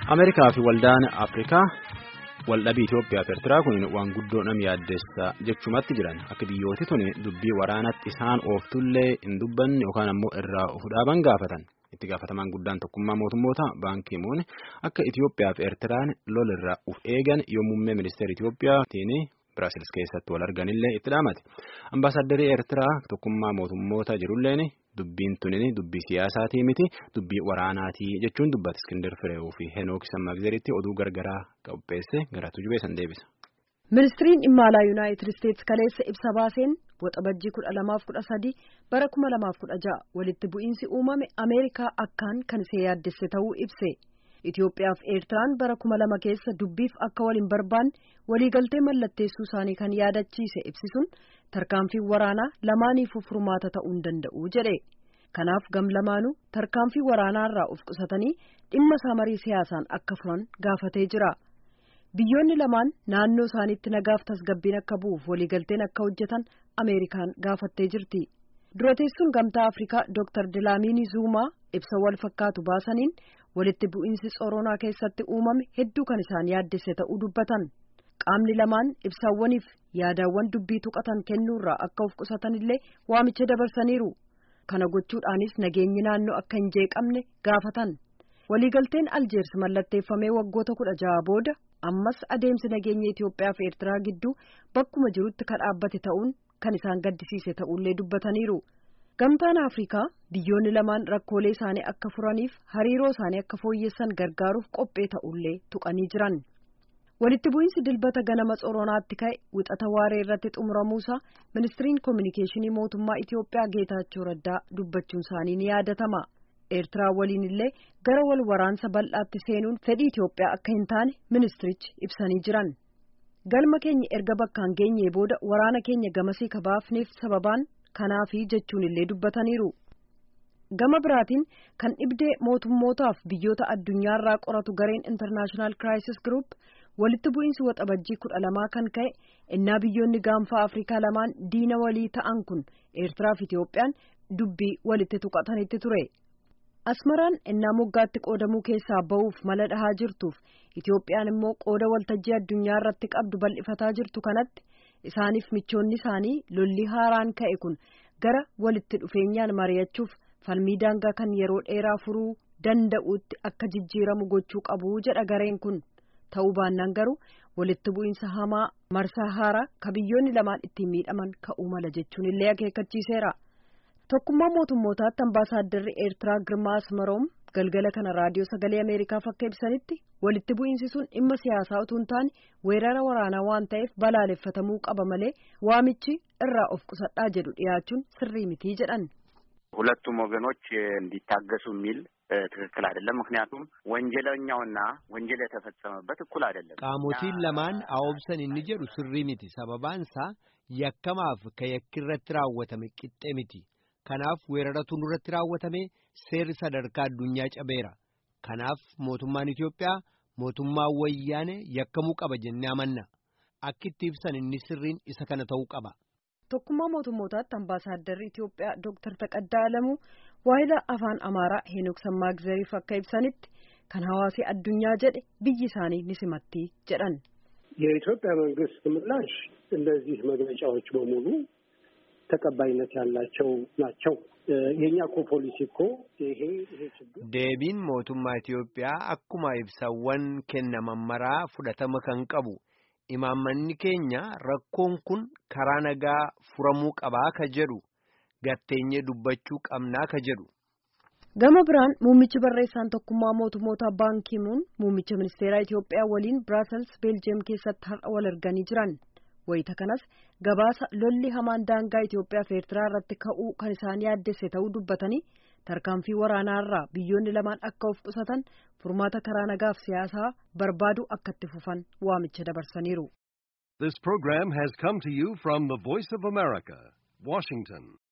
Ameerikaa fi waldaan Afrikaa waldhabii Itoophiyaa fi Eertiraa kun waan guddoo nam yaaddeessa jechumatti jiran akka biyyooti tuni dubbii waraanatti isaan ooftullee hin dubbanne yookaan ammoo irraa of dhaaban gaafatan. Itti gaafatamaan guddaan tokkummaa mootummoota Baan Kii Muun akka Itoophiyaa fi Eertiraan lolirraa uf eegan yommuu ministeera Itoophiyaatiin Biraasilis keessatti wal arganillee itti dhaamate. Ambaasaaddarii Eertiraa tokkummaa mootummoota jirulleen dubbiin tunini dubbii siyaasaatii miti dubbii waraanaatii jechuun dubbate Iskindar Fireew fi Henook Sammagzeritti oduu gargaraa qopheesse garaatu jubeessan deebisa. Ministiriin dhimma alaa Yuunaayitid Isteetsi kaleessa ibsa baaseen waxabajjii 12-13 bara 2016 walitti bu'iinsi uumame Ameerikaa akkaan kan isee yaaddesse ta'uu ibse. Itoophiyaa fi Eertiraan bara 2000 keessa dubbiif akka waliin barbaanne waliigaltee mallatteessuu isaanii kan yaadachiise ibsisuun tarkaanfii waraanaa lamaaniifuu furmaata ta'uu hin danda'u jedhe. Kanaaf gam lamaanuu tarkaanfii waraanaarraa of qusatanii dhimma isaa marii siyaasaan akka furan gaafatee jira. Biyyoonni lamaan naannoo isaaniitti nagaaf tasgabbiin akka bu'uuf waliigalteen akka hojjetan Ameerikaan gaafattee jirti. Durateessuun gamtaa Afrikaa Dr. Dlamini Zuma ibsa wal fakkaatu baasaniin walitti bu'iinsi Tsoronaa keessatti uumame hedduu kan isaan yaaddesse ta'uu dubbatan. Qaamni lamaan ibsaawwaniif yaadaawwan dubbii tuqatan kennuurraa akka of qusatanillee waamicha dabarsaniiru. Kana gochuudhaanis nageenyi naannoo akka hin jeeqamne gaafatan. Waliigalteen Aljeers mallatteeffamee waggoota 16 booda ammas adeemsi nageenya Itoophiyaa fi Eertiraa gidduu bakkuma jirutti kan dhaabbate ta'uun kan isaan gaddisiise ta'ullee dubbataniiru. Gamtaan Afrikaa biyyoonni lamaan rakkoolee isaanii akka furaniif hariiroo isaanii akka fooyyessan gargaaruuf qophee ta'ullee tuqanii jiran. Walitti bu'iinsi dilbata ganama Tsoronaatti ka'e wixata waaree irratti xumuramuusaa ministiriin koominikeeshinii mootummaa Itoophiyaa Geetaachoo Raddaa dubbachuun isaanii ni yaadatama. Eertiraa waliin illee gara wal waraansa bal'aatti seenuun fedhii Itoophiyaa akka hin taane ministirichi ibsanii jiran. Galma keenya erga bakkaan geenyee booda waraana keenya gamasii kabaafneef sababaan kanaafi jechuun illee dubbataniiru. Gama biraatiin kan dhibdee mootummootaaf biyyoota addunyaarraa qoratu gareen International Crisis Group walitti bu'iinsi waxabajjii 12 kan ka'e innaa biyyoonni gaanfaa Afrikaa lamaan diina walii ta'an kun Eertiraa fi Itoophiyaan dubbii walitti tuqatanitti ture. Asmaraan innaa moggaatti qoodamuu keessaa ba'uuf mala dhahaa jirtuuf Itoophiyaan immoo qooda waltajjii addunyaa irratti qabdu bal'ifataa jirtu kanatti isaaniif michoonni isaanii lolli haaraan ka'e kun gara walitti dhufeenyaan mari'achuuf falmii daangaa kan yeroo dheeraa furuu danda'utti akka jijjiiramu gochuu qabu jedha gareen kun. Ta'uu baannaan garuu walitti bu'iinsa hamaa marsaa haaraa ka biyyoonni lamaan ittiin miidhaman ka'uu mala jechuun illee akeekkachiiseera. Tokkummaa mootummootaatti ambaasaaddarri Eertiraa Girmaa Asmaroom galgala kana raadiyoo sagalee Ameerikaaf akka ibsanitti walitti bu'iinsi sun dhimma siyaasaa utuu hin taane weerara waraanaa waan ta'eef balaaleffatamuu qaba malee waamichi irraa of qusadhaa jedhu dhiyaachuun sirrii mitii jedhan. ሁለቱም ወገኖች እንዲታገሱ የሚል ትክክል አይደለም ምክንያቱም ወንጀለኛውና ወንጀል የተፈጸመበት እኩል አይደለም ቃሞቲን ለማን አውብሰን እንጀሩ ስሪ ሚቲ ሰበባንሳ ያከማፍ ከየክረት ራወተመ ቅጤ ሚቲ ከናፍ ወረረቱን ረት ራወተመ ሴር ሰደርካ ዱኛ ጨቤራ ከናፍ ሞቱማን ኢትዮጵያ ሞቱማ ወያኔ ያከሙ ቀበጀን ያመና አክቲቭሰን እንስሪን ኢሰከነተው ቀባ Tokkummaa mootummootaatti ambaasaaddarri Itoophiyaa Dr. Taqaddaa Alamuu waahila afaan Amaaraa Henook Sammagzeriif akka ibsanitti kan hawaasi addunyaa jedhe biyyi isaanii ni simatti jedhan. የኢትዮጵያ መንግስት ምላሽ እነዚህ መግለጫዎች በሙሉ ተቀባይነት ያላቸው ናቸው። የኛ ፖሊሲ እኮ ይሄ ችግር deebiin mootummaa Itoophiyaa akkuma ibsawwan kennaman fudhatama kan qabu. Imaammanni keenya rakkoon kun karaa nagaa furamuu qabaa ka jedhu gatteenyee dubbachuu qabnaa ka jedhu. Gama biraan muummichi barreessaan tokkummaa mootummoota Baan Kii Muun muummicha ministeeraa Itoophiyaa waliin Biraasels Beeljeem keessatti har'a wal arganii jiran. Wayita kanas gabaasa lolli hamaan daangaa Itoophiyaa fi Eertiraa irratti ka'uu kan isaan yaaddesse ta'uu dubbatanii tarkaanfii waraanaarraa biyyoonni lamaan akka of qusatan furmaata karaa nagaaf siyaasaa barbaadu akka itti fufan waamicha dabarsaniiru. This program has come to you from the Voice of America, Washington.